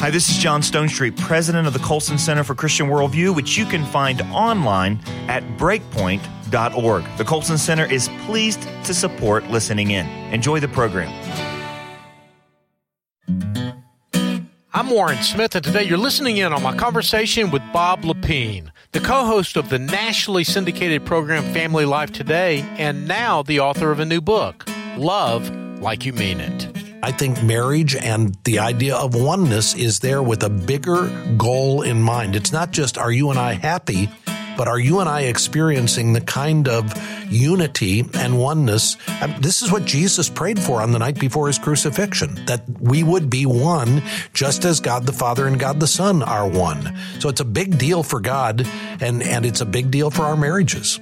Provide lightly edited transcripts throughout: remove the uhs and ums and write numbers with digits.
Hi, this is John Stonestreet, president of the Colson Center for Christian Worldview, which you can find online at breakpoint.org. The Colson Center is pleased to support listening in. Enjoy the program. I'm Warren Smith, and today you're listening in on my conversation with Bob Lepine, the co-host of the nationally syndicated program Family Life Today, and now the author of a new book, Love Like You Mean It. I think marriage and the idea of oneness is there with a bigger goal in mind. It's not just, are you and I happy, but are you and I experiencing the kind of unity and oneness? This is what Jesus prayed for on the night before his crucifixion, that we would be one just as God the Father and God the Son are one. So it's a big deal for God, and it's a big deal for our marriages.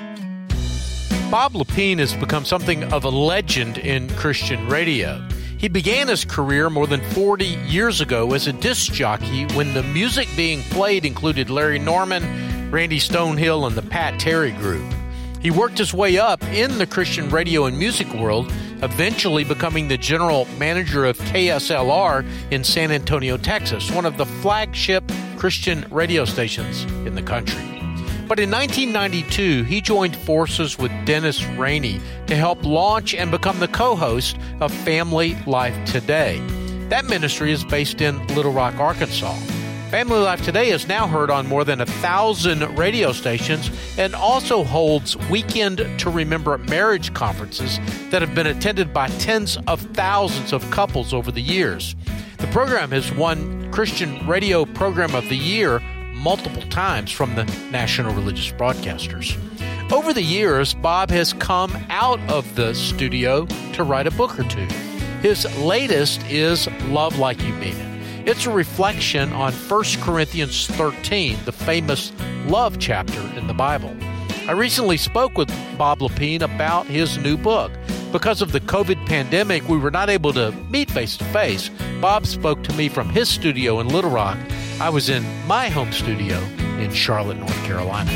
Bob Lepine has become something of a legend in Christian radio. He began his career more than 40 years ago as a disc jockey when the music being played included Larry Norman, Randy Stonehill, and the Pat Terry Group. He worked his way up in the Christian radio and music world, eventually becoming the general manager of KSLR in San Antonio, Texas, one of the flagship Christian radio stations in the country. But in 1992, he joined forces with Dennis Rainey to help launch and become the co-host of Family Life Today. That ministry is based in Little Rock, Arkansas. Family Life Today is now heard on more than 1,000 radio stations and also holds Weekend to Remember marriage conferences that have been attended by tens of thousands of couples over the years. The program has won Christian Radio Program of the Year multiple times from the national religious broadcasters. Over the years, Bob has come out of the studio to write a book or two. His latest is Love Like You Mean It. It's a reflection on 1 Corinthians 13, the famous love chapter in the Bible. I recently spoke with Bob Lepine about his new book. Because of the COVID pandemic, we were not able to meet face-to-face. Bob spoke to me from his studio in Little Rock. I was in my home studio in Charlotte, North Carolina.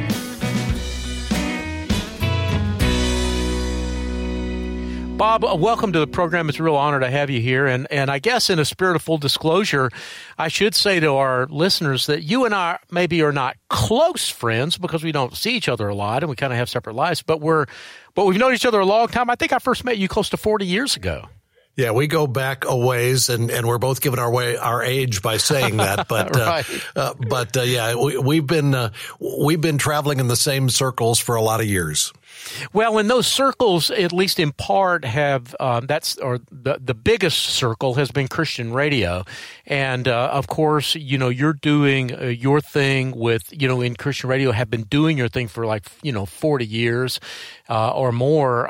Bob, welcome to the program. It's a real honor to have you here. And I guess in a spirit of full disclosure, I should say to our listeners that you and I maybe are not close friends because we don't see each other a lot and we kind of have separate lives, but we've known each other a long time. I think I first met you close to 40 years ago. Yeah, we go back a ways, and we're both giving our age by saying that. But right. Yeah, we've been traveling in the same circles for a lot of years. Well, in those circles, at least in part, have the biggest circle has been Christian radio, and of course, you're doing your thing with in Christian radio, have been doing your thing for 40 years or more.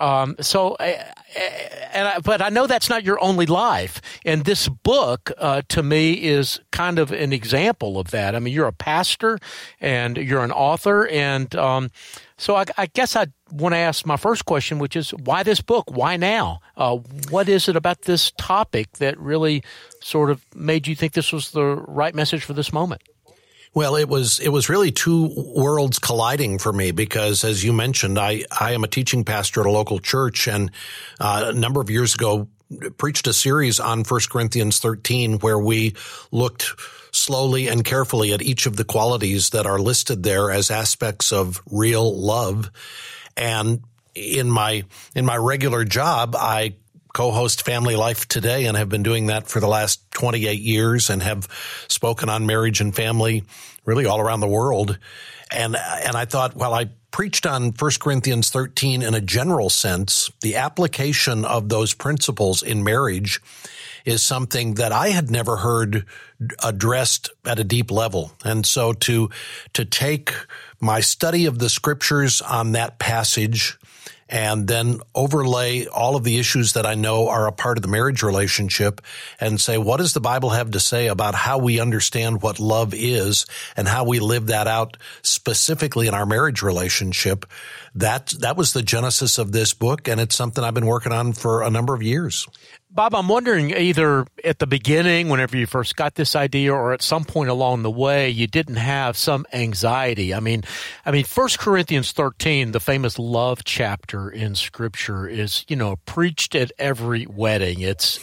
But I know that's not your only life, and this book to me is kind of an example of that. I mean, you're a pastor and you're an author, and so I guess I want to ask my first question, which is, why this book? Why now? What is it about this topic that really sort of made you think this was the right message for this moment? Well, it was really two worlds colliding for me because, as you mentioned, I am a teaching pastor at a local church, and a number of years ago preached a series on 1 Corinthians 13 where we looked slowly and carefully at each of the qualities that are listed there as aspects of real love. And in my regular job, I co-host Family Life Today and have been doing that for the last 28 years and have spoken on marriage and family really all around the world. And I thought, while I preached on 1 Corinthians 13 in a general sense, the application of those principles in marriage is something that I had never heard addressed at a deep level. And so to take my study of the scriptures on that passage and then overlay all of the issues that I know are a part of the marriage relationship and say, what does the Bible have to say about how we understand what love is and how we live that out specifically in our marriage relationship? that was the genesis of this book, and it's something I've been working on for a number of years. Bob, I'm wondering, either at the beginning, whenever you first got this idea, or at some point along the way, you didn't have some anxiety. I mean, 1 Corinthians 13, the famous love chapter in Scripture, is, preached at every wedding. It's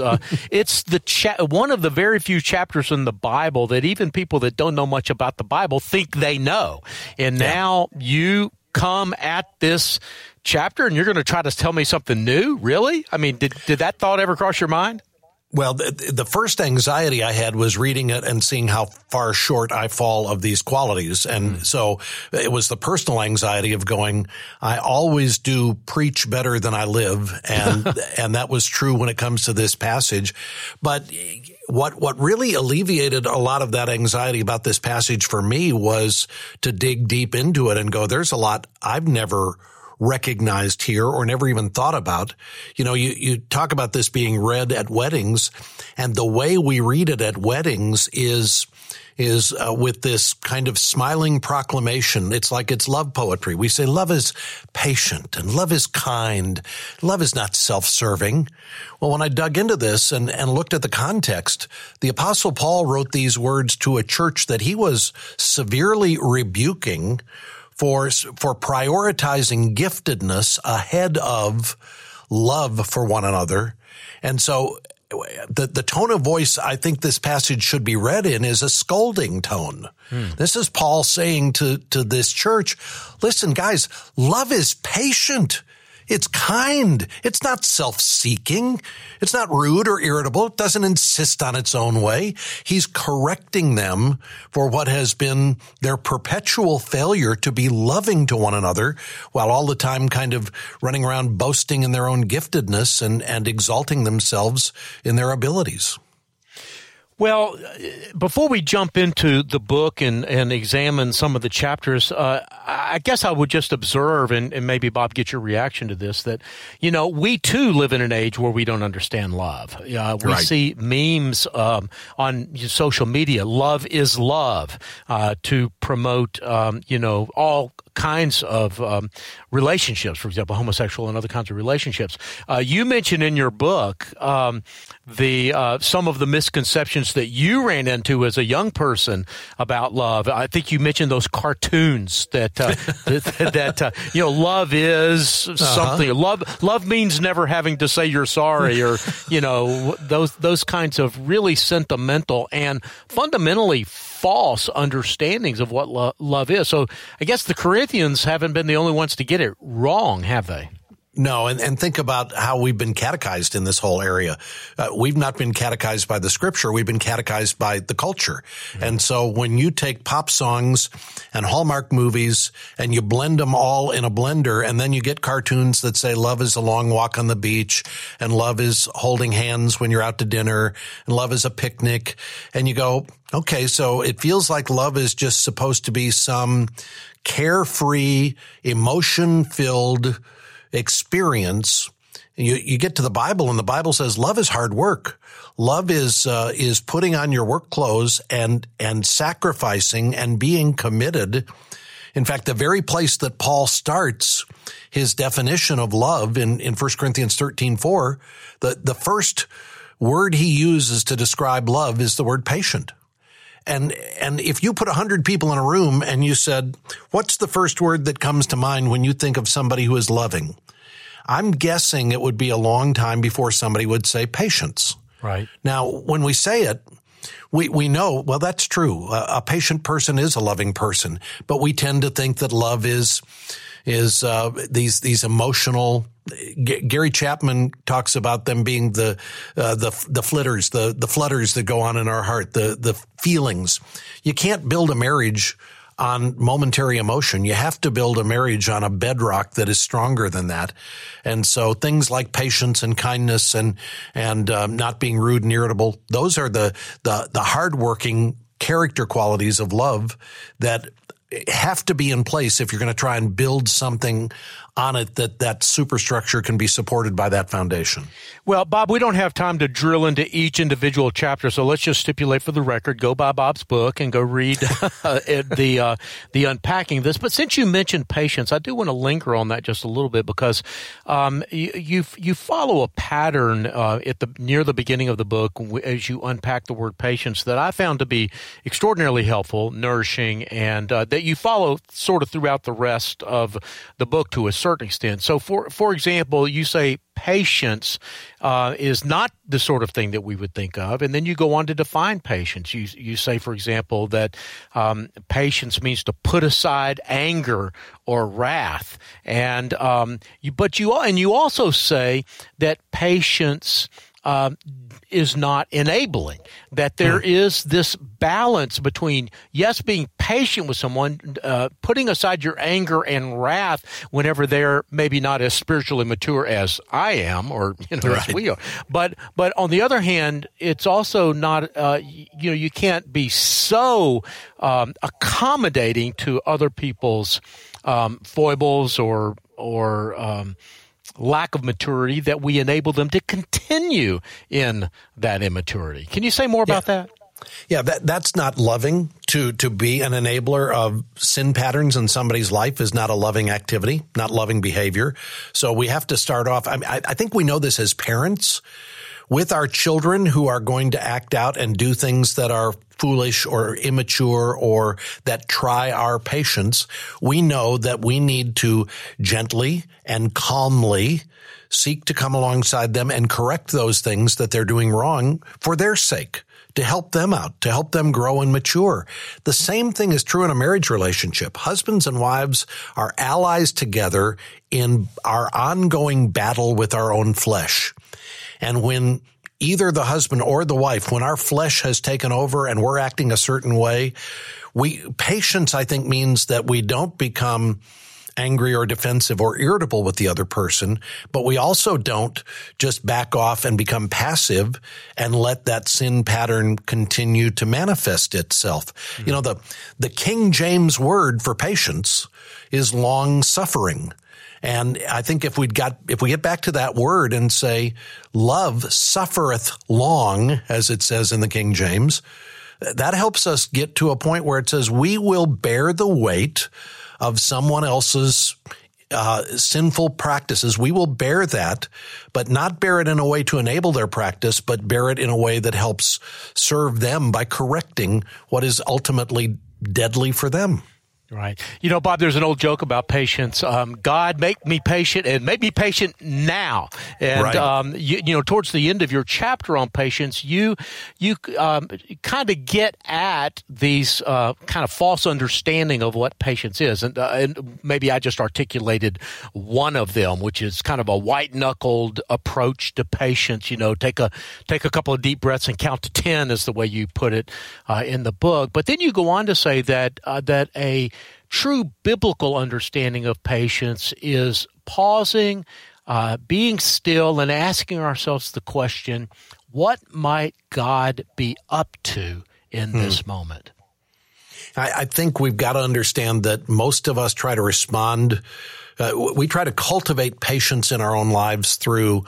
one of the very few chapters in the Bible that even people that don't know much about the Bible think they know. And now you come at this chapter and you're going to try to tell me something new? Really? I mean, did that thought ever cross your mind? Well, the first anxiety I had was reading it and seeing how far short I fall of these qualities. And so it was the personal anxiety of going, I always do preach better than I live. And, and that was true when it comes to this passage. But what really alleviated a lot of that anxiety about this passage for me was to dig deep into it and go, there's a lot I've never recognized here or never even thought about. You talk about this being read at weddings, and the way we read it at weddings is with this kind of smiling proclamation. It's like it's love poetry. We say love is patient and love is kind. Love is not self-serving. Well, when I dug into this and looked at the context, the Apostle Paul wrote these words to a church that he was severely rebuking for prioritizing giftedness ahead of love for one another. And so the tone of voice I think this passage should be read in is a scolding tone. This is Paul saying to this church, listen, guys, love is patient. It's kind. It's not self-seeking. It's not rude or irritable. It doesn't insist on its own way. He's correcting them for what has been their perpetual failure to be loving to one another, while all the time kind of running around boasting in their own giftedness and exalting themselves in their abilities. Well, before we jump into the book and examine some of the chapters, I guess I would just observe, and maybe, Bob, get your reaction to this, that, we too live in an age where we don't understand love. We see memes on social media, love is love, to promote, all kinds of relationships, for example, homosexual and other kinds of relationships. You mentioned in your book some of the misconceptions that you ran into as a young person about love. I think you mentioned those cartoons that love is something. Love means never having to say you're sorry, or those kinds of really sentimental and fundamentally false understandings of what love is. So I guess the Corinthians haven't been the only ones to get it wrong, have they? No, and think about how we've been catechized in this whole area. We've not been catechized by the Scripture. We've been catechized by the culture. Mm-hmm. And so when you take pop songs and Hallmark movies and you blend them all in a blender, and then you get cartoons that say love is a long walk on the beach, and love is holding hands when you're out to dinner, and love is a picnic, and you go, okay, so it feels like love is just supposed to be some carefree, emotion-filled experience. You get to the Bible, and the Bible says love is hard work. Love is putting on your work clothes and sacrificing and being committed. In fact, the very place that Paul starts his definition of love in 1 Corinthians 13:4, the first word he uses to describe love is the word patient. And if you put 100 people in a room and you said, what's the first word that comes to mind when you think of somebody who is loving? I'm guessing it would be a long time before somebody would say patience. Right. Now, when we say it, we know, well, that's true. A patient person is a loving person, but we tend to think that love is these emotional. Gary Chapman talks about them being the flitters, the flutters that go on in our heart, the feelings. You can't build a marriage on momentary emotion. You have to build a marriage on a bedrock that is stronger than that. And so things like patience and kindness and not being rude and irritable, those are the hardworking character qualities of love that have to be in place if you're going to try and build something on it that superstructure can be supported by that foundation. Well, Bob, we don't have time to drill into each individual chapter, so let's just stipulate for the record, go buy Bob's book and go read the unpacking of this. But since you mentioned patience, I do want to linger on that just a little bit because you follow a pattern near the beginning of the book as you unpack the word patience that I found to be extraordinarily helpful, nourishing, and that you follow sort of throughout the rest of the book to a certain extent. So, for example, you say patience is not the sort of thing that we would think of, and then you go on to define patience. You say, for example, that patience means to put aside anger or wrath, and you also say that patience is not enabling, that there is this balance between, yes, being patient with someone, putting aside your anger and wrath whenever they're maybe not as spiritually mature as I am or as we are. But on the other hand, it's also not, you can't be so accommodating to other people's foibles or lack of maturity that we enable them to continue in that immaturity. Can you say more about that? Yeah, that's not loving. To be an enabler of sin patterns in somebody's life is not a loving activity, not loving behavior. So we have to start off. I think we know this as parents with our children who are going to act out and do things that are foolish or immature or that try our patience. We know that we need to gently and calmly seek to come alongside them and correct those things that they're doing wrong for their sake, to help them out, to help them grow and mature. The same thing is true in a marriage relationship. Husbands and wives are allies together in our ongoing battle with our own flesh. And when either the husband or the wife, when our flesh has taken over and we're acting a certain way, patience, I think, means that we don't become angry or defensive or irritable with the other person, but we also don't just back off and become passive and let that sin pattern continue to manifest itself. Mm-hmm. The King James word for patience is long suffering. And I think if we get back to that word and say, love suffereth long, as it says in the King James, that helps us get to a point where it says we will bear the weight of someone else's sinful practices. We will bear that, but not bear it in a way to enable their practice, but bear it in a way that helps serve them by correcting what is ultimately deadly for them. Right. Bob, there's an old joke about patience. God, make me patient and make me patient now. And, right. Towards the end of your chapter on patience, you kind of get at these kind of false understanding of what patience is. And maybe I just articulated one of them, which is kind of a white-knuckled approach to patience. Take a couple of deep breaths and count to 10 is the way you put it in the book. But then you go on to say that a true biblical understanding of patience is pausing, being still, and asking ourselves the question, what might God be up to in this moment? I think we've got to understand that most of us try to respond. We try to cultivate patience in our own lives through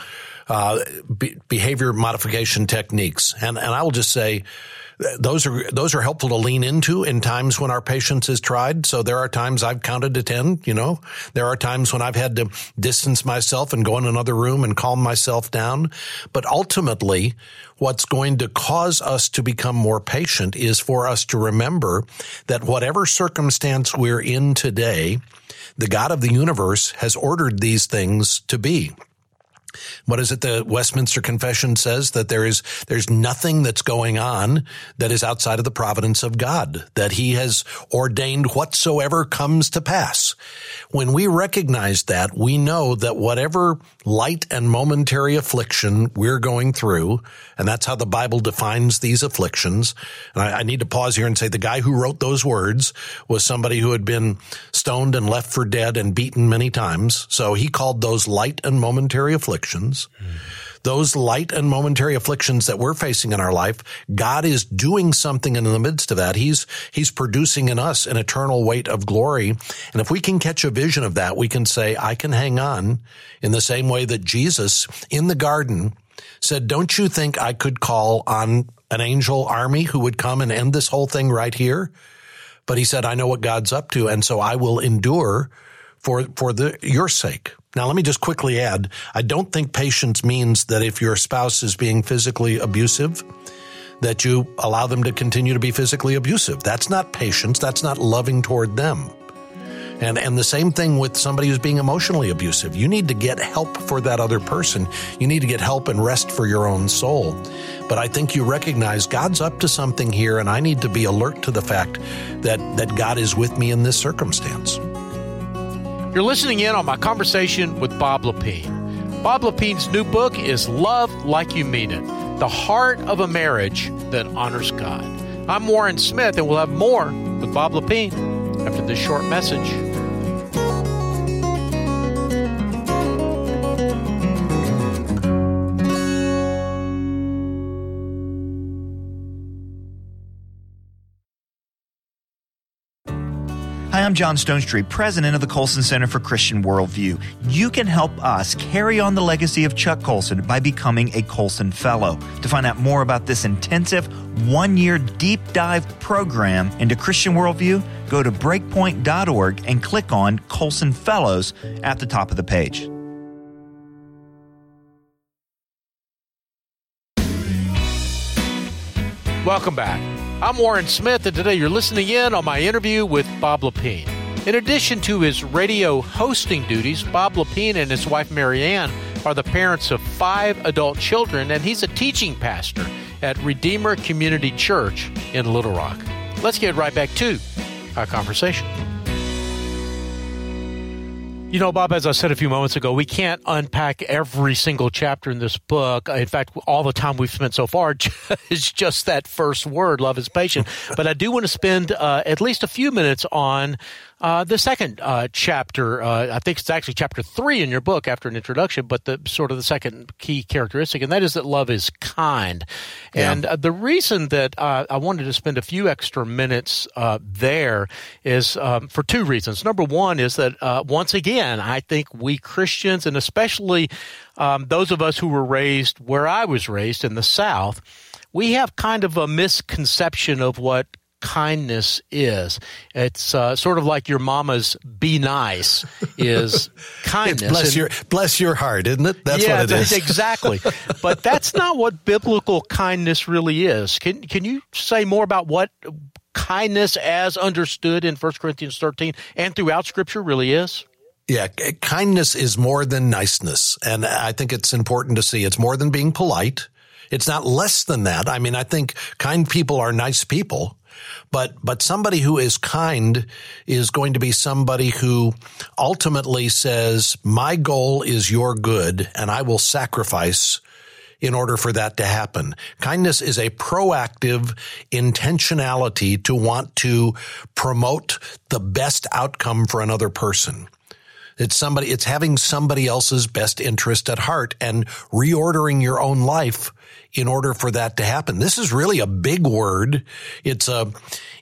behavior modification techniques. And I will just say, those are helpful to lean into in times when our patience is tried. So there are times I've counted to 10, There are times when I've had to distance myself and go in another room and calm myself down. But ultimately, what's going to cause us to become more patient is for us to remember that whatever circumstance we're in today, the God of the universe has ordered these things to be. What is it the Westminster Confession says? That there's nothing that's going on that is outside of the providence of God, that he has ordained whatsoever comes to pass. When we recognize that, we know that whatever light and momentary affliction we're going through, and that's how the Bible defines these afflictions. And I need to pause here and say the guy who wrote those words was somebody who had been stoned and left for dead and beaten many times. So he called those light and momentary afflictions. those light and momentary afflictions that we're facing in our life, God is doing something in the midst of that. He's producing in us an eternal weight of glory. And if we can catch a vision of that, we can say, I can hang on in the same way that Jesus in the garden said, don't you think I could call on an angel army who would come and end this whole thing right here? But he said, I know what God's up to, and so I will endure for your sake. Now, let me just quickly add, I don't think patience means that if your spouse is being physically abusive, that you allow them to continue to be physically abusive. That's not patience. That's not loving toward them. And the same thing with somebody who's being emotionally abusive. You need to get help for that other person. You need to get help and rest for your own soul. But I think you recognize God's up to something here, and I need to be alert to the fact that God is with me in this circumstance. You're listening in on my conversation with Bob Lepine. Bob Lepine's new book is Love Like You Mean It, The Heart of a Marriage That Honors God. I'm Warren Smith, and we'll have more with Bob Lepine after this short message. Hi, I'm John Stonestreet, president of the Colson Center for Christian Worldview. You can help us carry on the legacy of Chuck Colson by becoming a Colson Fellow. To find out more about this intensive one-year deep dive program into Christian Worldview, go to breakpoint.org and click on Colson Fellows at the top of the page. Welcome back. I'm Warren Smith, and today you're listening in on my interview with Bob Lepine. In addition to his radio hosting duties, Bob Lepine and his wife Marianne are the parents of 5 adult children, and he's a teaching pastor at Redeemer Community Church in Little Rock. Let's get right back to our conversation. You know, Bob, as I said a few moments ago, we can't unpack every single chapter in this book. In fact, all the time we've spent so far is just that first word, love is patient. But I do want to spend at least a few minutes on the second chapter. I think it's actually chapter 3 in your book after an introduction, but the sort of the second key characteristic, and that is that love is kind. Yeah. And the reason that I wanted to spend a few extra minutes there is for 2 reasons. Number one is that once again, I think we Christians, and especially those of us who were raised where I was raised in the South, we have kind of a misconception of what kindness is. It's sort of like your mama's "be nice" is kindness. Bless your heart, isn't it? That's what it is. Exactly. But that's not what biblical kindness really is. Can you say more about what kindness as understood in 1 Corinthians 13 and throughout Scripture really is? Yeah, kindness is more than niceness. And I think it's important to see it's more than being polite. It's not less than that. I mean, I think kind people are nice people, but somebody who is kind is going to be somebody who ultimately says, my goal is your good, and I will sacrifice in order for that to happen. Kindness is a proactive intentionality to want to promote the best outcome for another person. It's having somebody else's best interest at heart and reordering your own life in order for that to happen. This is really a big word. It's a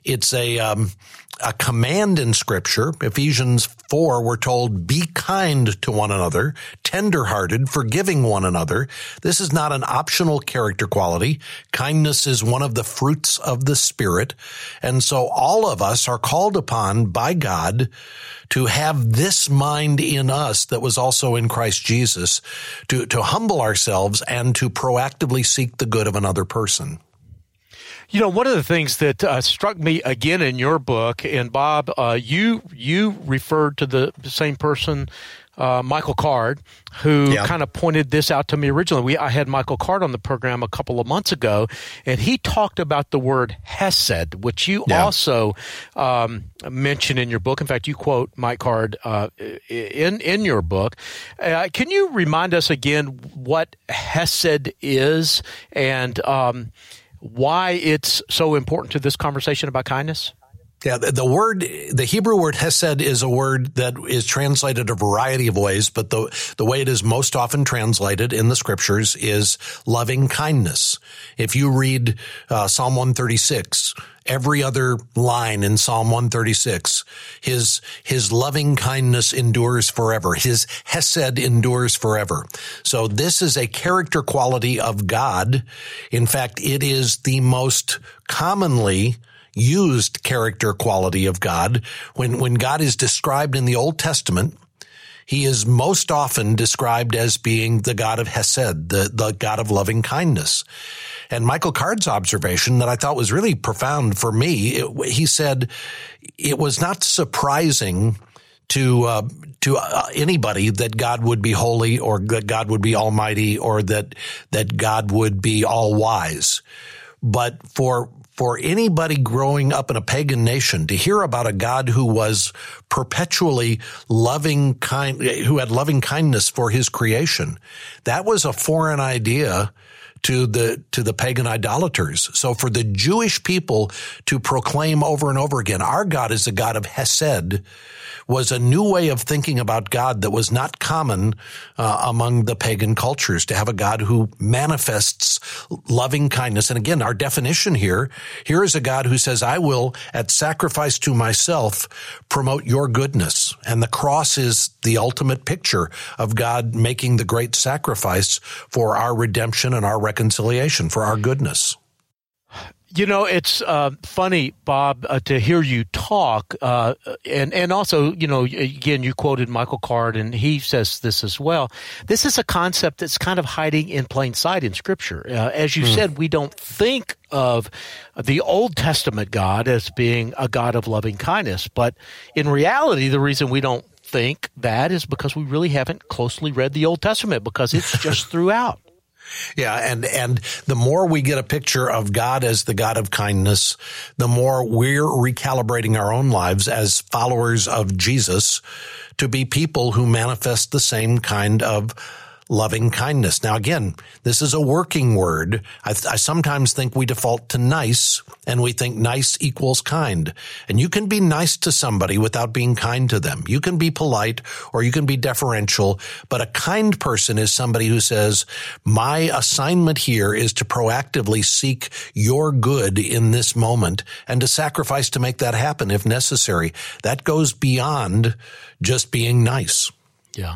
command in Scripture. Ephesians 4, we're told, be kind to one another, tender-hearted, forgiving one another. This is not an optional character quality. Kindness is one of the fruits of the Spirit. And so all of us are called upon by God to have this mind in us that was also in Christ Jesus, to humble ourselves and to proactively seek the good of another person. You know, one of the things that struck me again in your book, and Bob, you referred to the same person, Michael Card, who kind of pointed this out to me originally. I had Michael Card on the program a couple of months ago, and he talked about the word hesed, which you also mention in your book. In fact, you quote Mike Card in your book. Can you remind us again what hesed is and why it's so important to this conversation about kindness? Yeah, the Hebrew word hesed is a word that is translated a variety of ways, but the way it is most often translated in the scriptures is loving kindness. If you read Psalm 136, every other line in Psalm 136, his loving kindness endures forever. His hesed endures forever. So this is a character quality of God. In fact, it is the most commonly used character quality of God. When God is described in the Old Testament, he is most often described as being the God of Hesed, the God of loving kindness. And Michael Card's observation that I thought was really profound for me, he said it was not surprising to anybody that God would be holy, or that God would be almighty, or that God would be all wise. But for anybody growing up in a pagan nation to hear about a God who was perpetually who had loving kindness for his creation, that was a foreign idea to the pagan idolaters. So for the Jewish people to proclaim over and over again, our God is a God of Hesed, was a new way of thinking about God that was not common among the pagan cultures, to have a God who manifests loving kindness. And again, our definition here is a God who says, I will, at sacrifice to myself, promote your goodness. And the cross is the ultimate picture of God making the great sacrifice for our redemption and our reconciliation, for our goodness. You know, it's funny, Bob, to hear you talk, and also, you know, again, you quoted Michael Card, and he says this as well. This is a concept that's kind of hiding in plain sight in Scripture. As you said, we don't think of the Old Testament God as being a God of loving kindness, but in reality, the reason we don't think that is because we really haven't closely read the Old Testament, because it's just throughout. Yeah, and the more we get a picture of God as the God of kindness, the more we're recalibrating our own lives as followers of Jesus to be people who manifest the same kind of loving kindness. Now, again, this is a working word. I sometimes think we default to nice, and we think nice equals kind. And you can be nice to somebody without being kind to them. You can be polite or you can be deferential, but a kind person is somebody who says, my assignment here is to proactively seek your good in this moment and to sacrifice to make that happen if necessary. That goes beyond just being nice. Yeah.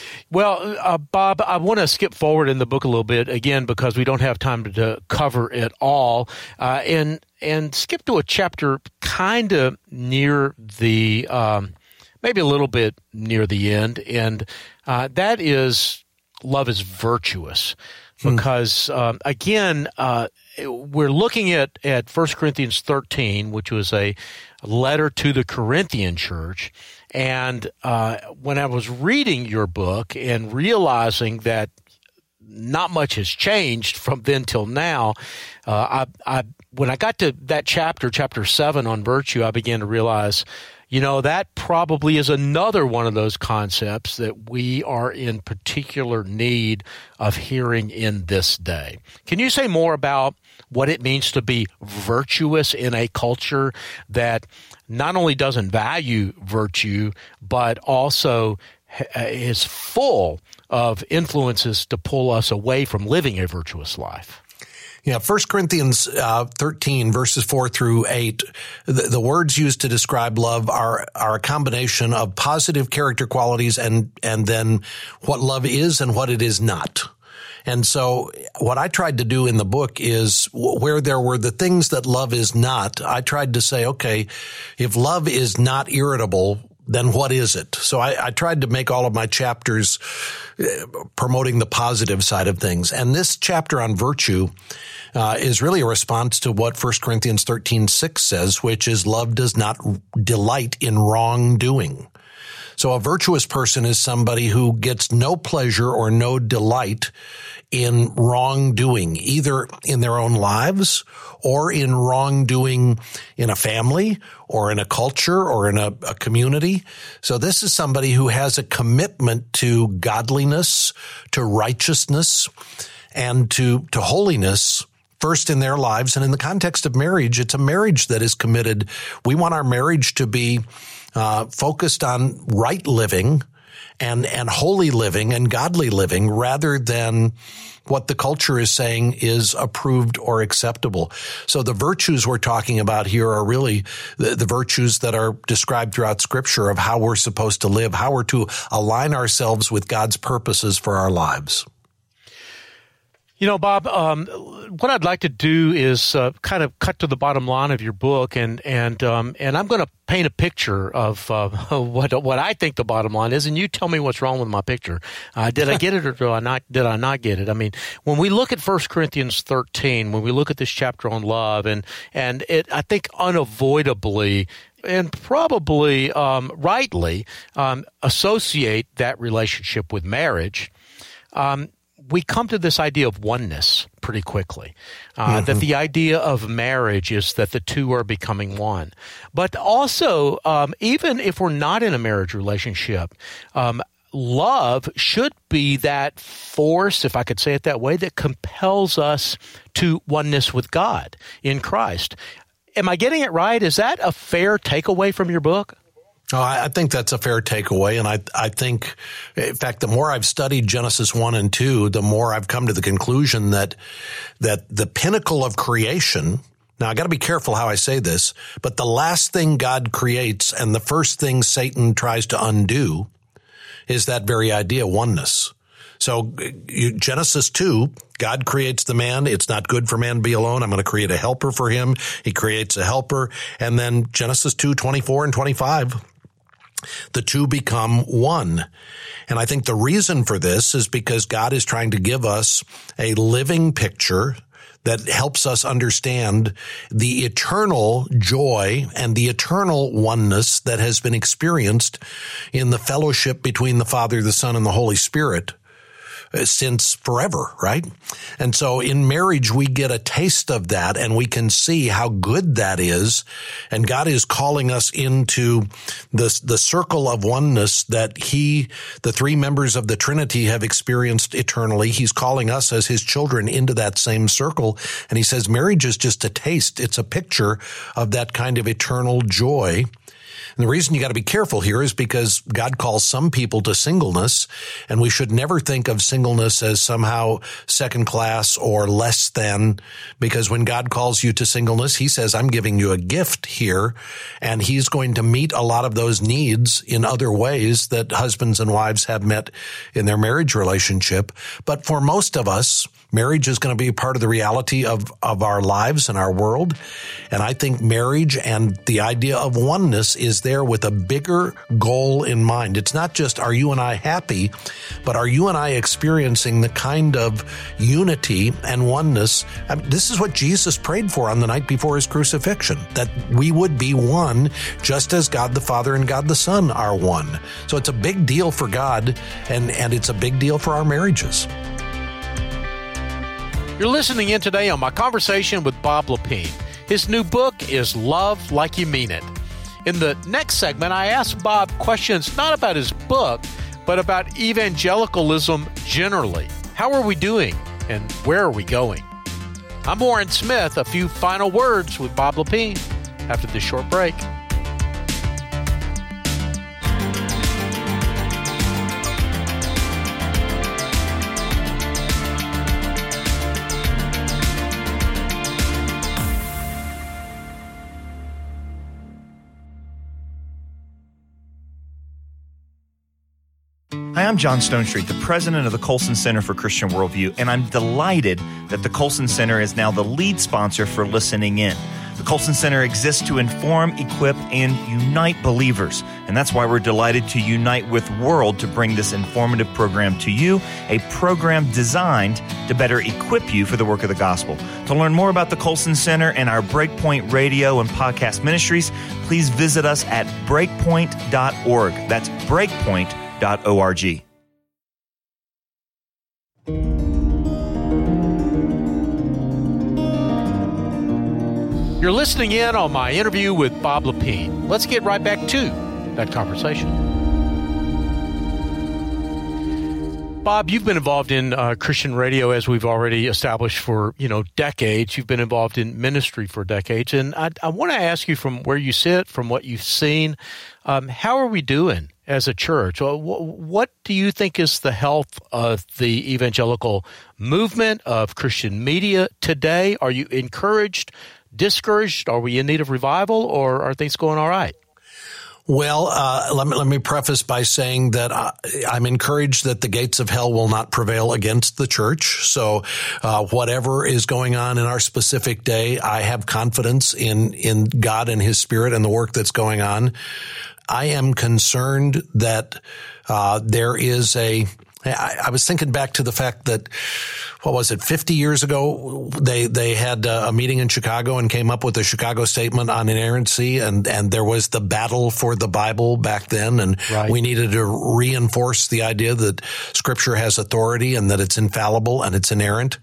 Well, Bob, I want to skip forward in the book a little bit, again, because we don't have time to cover it all, and skip to a chapter kind of near the, maybe a little bit near the end, and that is love is virtuous. Because, again, we're looking at 1 Corinthians 13, which was a letter to the Corinthian church. And when I was reading your book and realizing that not much has changed from then till now, when I got to that chapter 7 on virtue, I began to realize, you know, that probably is another one of those concepts that we are in particular need of hearing in this day. Can you say more about what it means to be virtuous in a culture that not only doesn't value virtue, but also is full of influences to pull us away from living a virtuous life? Yeah, 1 Corinthians 13, verses 4 through 8, the words used to describe love are a combination of positive character qualities and then what love is and what it is not. And so what I tried to do in the book is where there were the things that love is not, I tried to say, okay, if love is not irritable, then what is it? So I tried to make all of my chapters promoting the positive side of things. And this chapter on virtue is really a response to what 1 Corinthians 13:6 says, which is love does not delight in wrongdoing. So a virtuous person is somebody who gets no pleasure or no delight in wrongdoing, either in their own lives or in wrongdoing in a family or in a culture or in a community. So this is somebody who has a commitment to godliness, to righteousness, and to holiness first in their lives. And in the context of marriage, it's a marriage that is committed. We want our marriage to be focused on right living and holy living and godly living rather than what the culture is saying is approved or acceptable. So the virtues we're talking about here are really the virtues that are described throughout Scripture of how we're supposed to live, how we're to align ourselves with God's purposes for our lives. You know, Bob, what I'd like to do is kind of cut to the bottom line of your book, and I'm going to paint a picture of what I think the bottom line is, and you tell me what's wrong with my picture. Did I get it or did I not get it? I mean, when we look at 1 Corinthians 13, when we look at this chapter on love, and it, I think unavoidably and probably rightly associate that relationship with marriage, we come to this idea of oneness pretty quickly, that the idea of marriage is that the two are becoming one. But also, even if we're not in a marriage relationship, love should be that force, if I could say it that way, that compels us to oneness with God in Christ. Am I getting it right? Is that a fair takeaway from your book? Oh, I think that's a fair takeaway. And I think, in fact, the more I've studied Genesis 1 and 2, the more I've come to the conclusion that the pinnacle of creation, now I got to be careful how I say this, but the last thing God creates and the first thing Satan tries to undo is that very idea, oneness. So Genesis 2, God creates the man. It's not good for man to be alone. I'm going to create a helper for him. He creates a helper. And then Genesis 2, 24 and 25. The two become one. And I think the reason for this is because God is trying to give us a living picture that helps us understand the eternal joy and the eternal oneness that has been experienced in the fellowship between the Father, the Son, and the Holy Spirit since forever, right? And so in marriage, we get a taste of that and we can see how good that is. And God is calling us into the circle of oneness that the three members of the Trinity have experienced eternally. He's calling us as his children into that same circle. And he says marriage is just a taste. It's a picture of that kind of eternal joy. And the reason you got to be careful here is because God calls some people to singleness, and we should never think of singleness as somehow second class or less than, because when God calls you to singleness, he says, I'm giving you a gift here, and he's going to meet a lot of those needs in other ways that husbands and wives have met in their marriage relationship. But for most of us, marriage is going to be a part of the reality of our lives and our world. And I think marriage and the idea of oneness is there with a bigger goal in mind. It's not just, are you and I happy, but are you and I experiencing the kind of unity and oneness? I mean, this is what Jesus prayed for on the night before his crucifixion, that we would be one, just as God the Father and God the Son are one. So it's a big deal for God, and it's a big deal for our marriages. You're listening in today on my conversation with Bob Lepine. His new book is Love Like You Mean It. In the next segment, I ask Bob questions not about his book, but about evangelicalism generally. How are we doing, and where are we going? I'm Warren Smith. A few final words with Bob Lepine after this short break. Hi, I'm John Stonestreet, the president of the Colson Center for Christian Worldview, and I'm delighted that the Colson Center is now the lead sponsor for Listening In. The Colson Center exists to inform, equip, and unite believers, and that's why we're delighted to unite with World to bring this informative program to you, a program designed to better equip you for the work of the gospel. To learn more about the Colson Center and our Breakpoint radio and podcast ministries, please visit us at breakpoint.org. That's breakpoint.org. You're listening in on my interview with Bob Lepine. Let's get right back to that conversation. Bob, you've been involved in Christian radio, as we've already established, for decades. You've been involved in ministry for decades, and I want to ask you, from where you sit, from what you've seen, how are we doing as a church? What do you think is the health of the evangelical movement, of Christian media today? Are you encouraged, discouraged? Are we in need of revival, or are things going all right? Well, let me preface by saying that I'm encouraged that the gates of hell will not prevail against the church. So whatever is going on in our specific day, I have confidence in God and His Spirit and the work that's going on. I am concerned that there is I was thinking back to the fact that, 50 years ago, they had a meeting in Chicago and came up with a Chicago Statement on inerrancy, and there was the battle for the Bible back then, and right. We needed to reinforce the idea that Scripture has authority and that it's infallible and it's inerrant.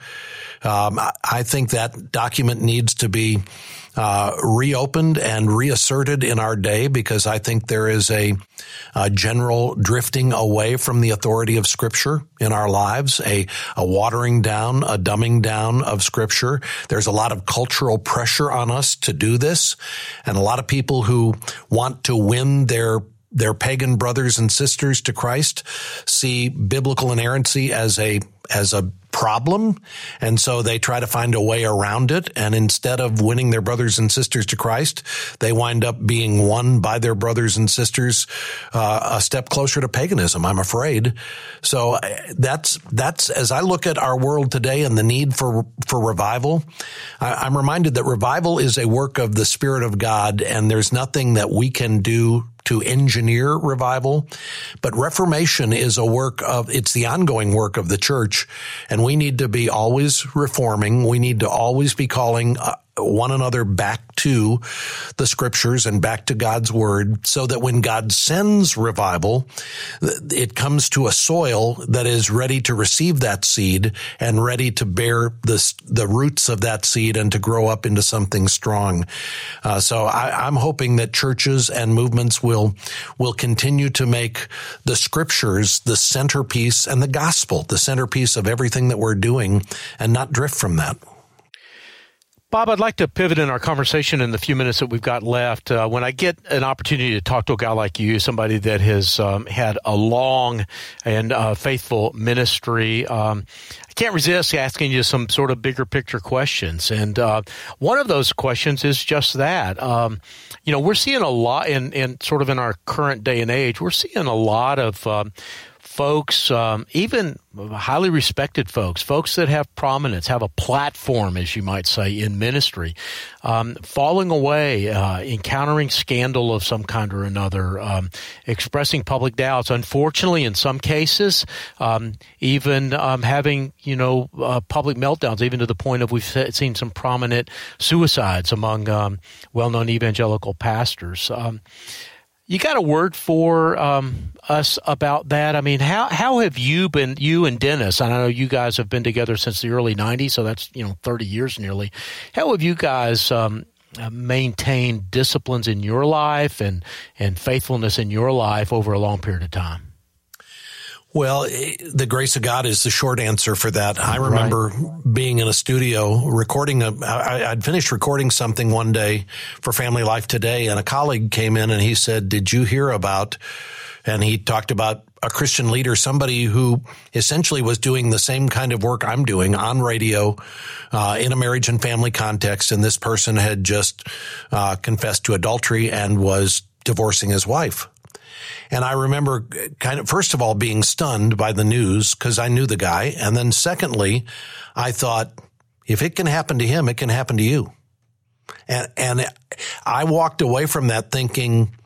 I think that document needs to be reopened and reasserted in our day, because I think there is a general drifting away from the authority of Scripture in our lives, a watering down, a dumbing down of Scripture. There's a lot of cultural pressure on us to do this, and a lot of people who want to win their pagan brothers and sisters to Christ see biblical inerrancy as a problem, and so they try to find a way around it, and instead of winning their brothers and sisters to Christ, they wind up being won by their brothers and sisters a step closer to paganism, I'm afraid. So that's as I look at our world today and the need for revival, I'm reminded that revival is a work of the Spirit of God, and there's nothing that we can do to engineer revival. But Reformation is it's the ongoing work of the church, and we need to be always reforming. We need to always be calling one another back to the Scriptures and back to God's Word, so that when God sends revival, it comes to a soil that is ready to receive that seed and ready to bear the roots of that seed and to grow up into something strong. So I'm hoping that churches and movements will continue to make the Scriptures the centerpiece, and the gospel the centerpiece of everything that we're doing, and not drift from that. Bob, I'd like to pivot in our conversation in the few minutes that we've got left. When I get an opportunity to talk to a guy like you, somebody that has had a long and faithful ministry, I can't resist asking you some sort of bigger picture questions. And one of those questions is just that. We're seeing a lot in sort of in our current day and age, we're seeing a lot of folks, even highly respected folks that have prominence, have a platform, as you might say, in ministry, falling away, encountering scandal of some kind or another, expressing public doubts. Unfortunately, in some cases, even having, public meltdowns, even to the point of we've seen some prominent suicides among well-known evangelical pastors. You got a word for us about that? I mean, how have you and Dennis, I know you guys have been together since the early 90s, so that's, 30 years nearly. How have you guys maintained disciplines in your life and faithfulness in your life over a long period of time? Well, the grace of God is the short answer for that. I remember being in a studio recording I'd finished recording something one day for Family Life Today, and a colleague came in and he said, "Did you hear about," and he talked about a Christian leader, somebody who essentially was doing the same kind of work I'm doing on radio, in a marriage and family context. And this person had just confessed to adultery and was divorcing his wife. And I remember first of all, being stunned by the news because I knew the guy. And then secondly, I thought, if it can happen to him, it can happen to you. And I walked away from that thinking,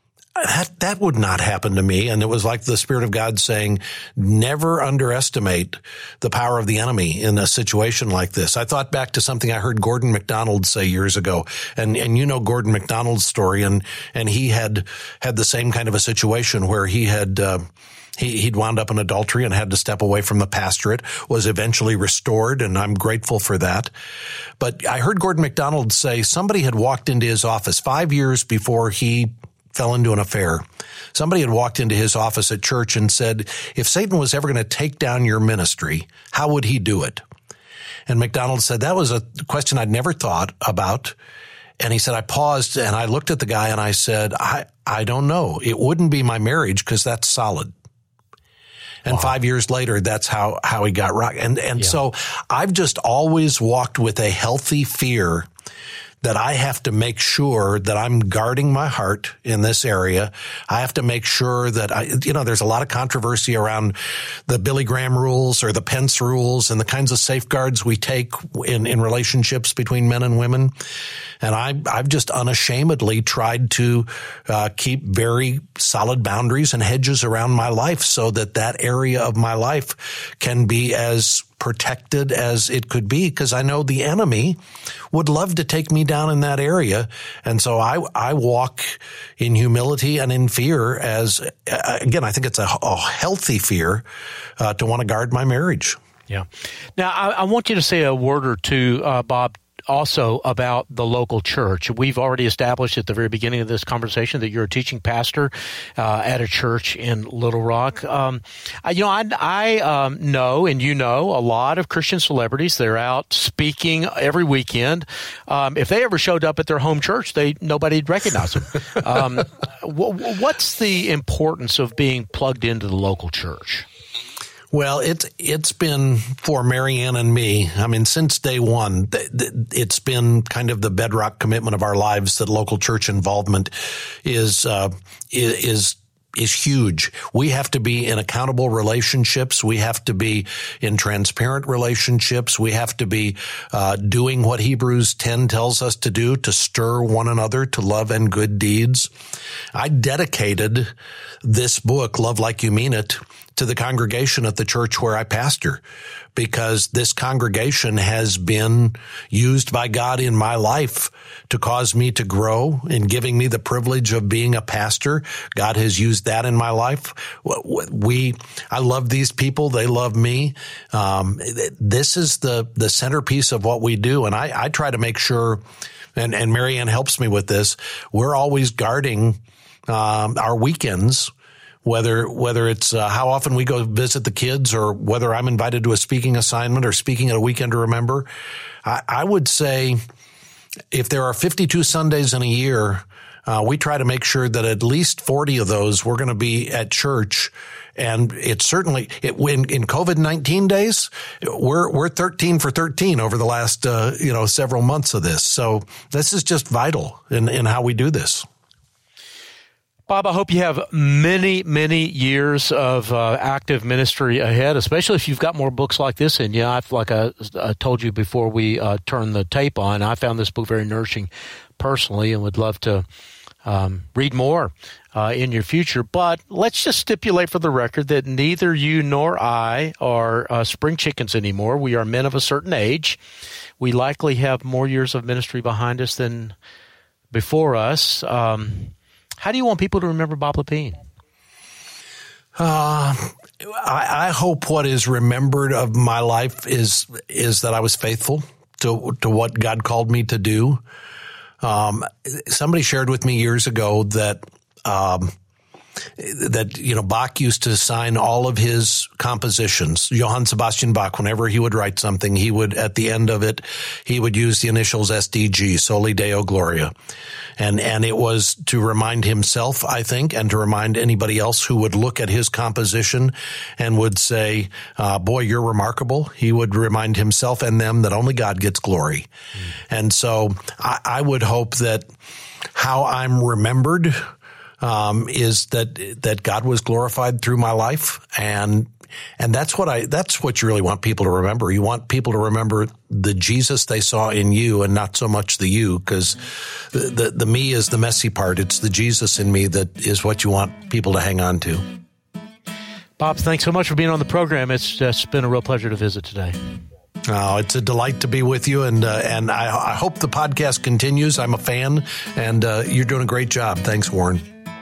that would not happen to me. And it was like the Spirit of God saying, never underestimate the power of the enemy in a situation like this. I thought back to something I heard Gordon MacDonald say years ago. And you know Gordon MacDonald's story. And he had the same kind of a situation where he had, he'd wound up in adultery and had to step away from the pastorate, was eventually restored, and I'm grateful for that. But I heard Gordon MacDonald say somebody had walked into his office 5 years before he fell into an affair. Somebody had walked into his office at church and said, if Satan was ever going to take down your ministry, how would he do it? And MacDonald said, that was a question I'd never thought about. And he said, I paused and I looked at the guy and I said, I don't know. It wouldn't be my marriage because that's solid. And wow. 5 years later, that's how he got rocked. And so I've just always walked with a healthy fear that I have to make sure that I'm guarding my heart in this area. I have to make sure that there's a lot of controversy around the Billy Graham rules or the Pence rules and the kinds of safeguards we take in relationships between men and women. And I've just unashamedly tried to keep very solid boundaries and hedges around my life so that area of my life can be as protected as it could be, because I know the enemy would love to take me down in that area. And so I walk in humility and in fear as, again, I think it's a healthy fear to want to guard my marriage. Yeah. Now, I want you to say a word or two, Bob, also about the local church. We've already established at the very beginning of this conversation that you're a teaching pastor at a church in Little Rock. I know, and you know, a lot of Christian celebrities. They're out speaking every weekend. If they ever showed up at their home church, nobody'd recognize them. What's the importance of being plugged into the local church? Well, it's been for Marianne and me. I mean, since day one, it's been kind of the bedrock commitment of our lives that local church involvement is huge. We have to be in accountable relationships. We have to be in transparent relationships. We have to be doing what Hebrews 10 tells us to do, to stir one another to love and good deeds. I dedicated this book, Love Like You Mean It, to the congregation at the church where I pastor, because this congregation has been used by God in my life to cause me to grow in giving me the privilege of being a pastor. God has used that in my life. I love these people. They love me. This is the centerpiece of what we do. And I try to make sure, and Marianne helps me with this, we're always guarding our weekends, whether it's how often we go visit the kids or whether I'm invited to a speaking assignment or speaking at a weekend to remember. I would say if there are 52 Sundays in a year, we try to make sure that at least 40 of those we're going to be at church. And it's certainly in COVID-19 days, we're 13 for 13 over the last several months of this. So this is just vital in how we do this. Bob, I hope you have many, many years of active ministry ahead, especially if you've got more books like this in you. Like I told you before we turned the tape on, I found this book very nourishing personally and would love to read more in your future. But let's just stipulate for the record that neither you nor I are spring chickens anymore. We are men of a certain age. We likely have more years of ministry behind us than before us. How do you want people to remember Bob Lepine? I hope what is remembered of my life is that I was faithful to what God called me to do. Somebody shared with me years ago that Bach used to sign all of his compositions. Johann Sebastian Bach, whenever he would write something, he would, at the end of it, he would use the initials SDG, Soli Deo Gloria. And it was to remind himself, I think, and to remind anybody else who would look at his composition and would say, boy, you're remarkable. He would remind himself and them that only God gets glory. And so I would hope that how I'm remembered is that God was glorified through my life, and that's what you really want people to remember. You want people to remember the Jesus they saw in you, and not so much the you, because the me is the messy part. It's the Jesus in me that is what you want people to hang on to. Bob, thanks so much for being on the program. It's just been a real pleasure to visit today. Oh, it's a delight to be with you, and I hope the podcast continues. I'm a fan, and you're doing a great job. Thanks, Warren.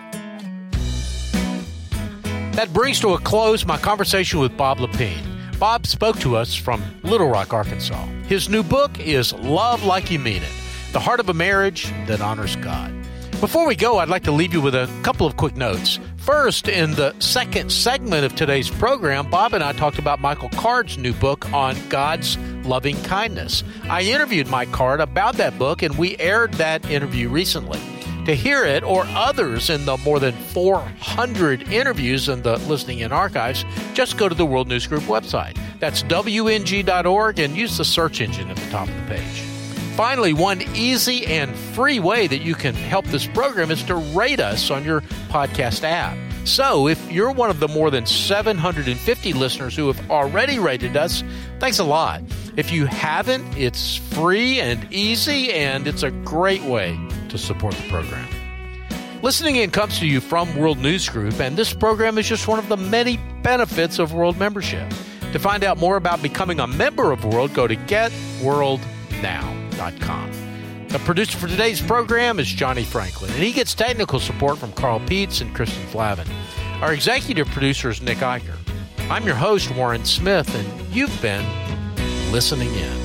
That brings to a close my conversation with Bob Lepine. Bob spoke to us from Little Rock, Arkansas. His new book is Love Like You Mean It, The Heart of a Marriage That Honors God. Before we go, I'd like to leave you with a couple of quick notes. First, in the second segment of today's program, Bob and I talked about Michael Card's new book on God's loving kindness. I interviewed Mike Card about that book, and we aired that interview recently. To hear it or others in the more than 400 interviews in the Listening In archives, just go to the World News Group website. That's WNG.org and use the search engine at the top of the page. Finally, one easy and free way that you can help this program is to rate us on your podcast app. So if you're one of the more than 750 listeners who have already rated us, thanks a lot. If you haven't, it's free and easy, and it's a great way to support the program. Listening In comes to you from World News Group, and this program is just one of the many benefits of World membership. To find out more about becoming a member of World, go to GetWorldNow.com. The producer for today's program is Johnny Franklin, and he gets technical support from Carl Peets and Kristen Flavin. Our executive producer is Nick Eicher. I'm your host, Warren Smith, and you've been Listening In.